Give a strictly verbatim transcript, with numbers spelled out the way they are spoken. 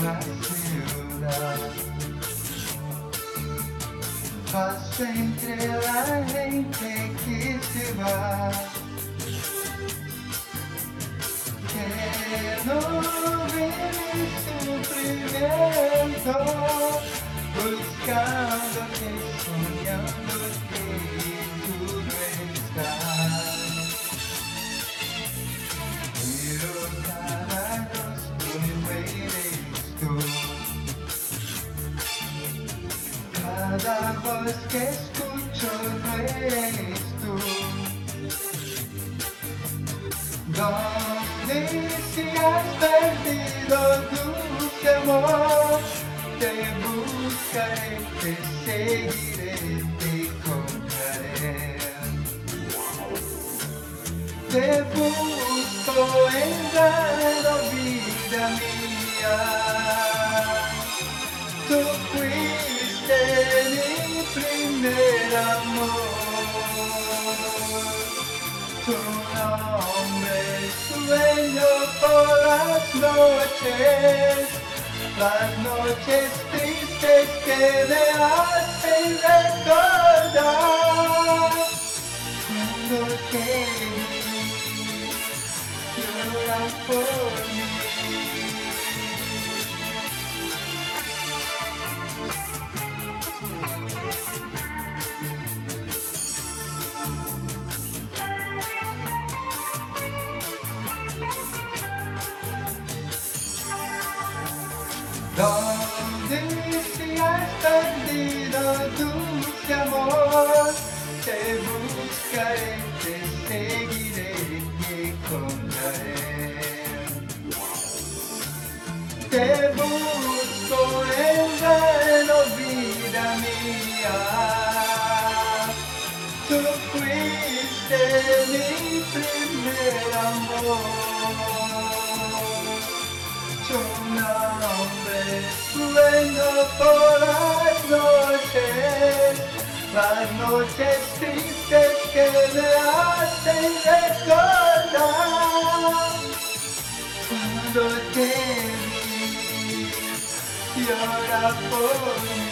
la ciudad. Paso entre la gente que se va, que no vive sufrimiento, buscando que soñando que tú no estás. Pero cada rostro eres tú, cada voz que escucho no eres tú. Donde si has perdido dulce amor, te buscaré, te seguiré, te encontraré. Te busco en vano, vida mía. Tú fuiste mi primer amor. Tu nombre sueño por las noches, las noches tristes que me hacen recordar cuando te vi llorar por mí. Donde si has perdido dulce amor, te buscaré, te seguiré, te encontraré. Te busco en vano, vida mía. Tú fuiste mi primer amor. Tu nombre sueño por las noches, las noches tristes que me hacen recordar cuando te vi llorar por mí.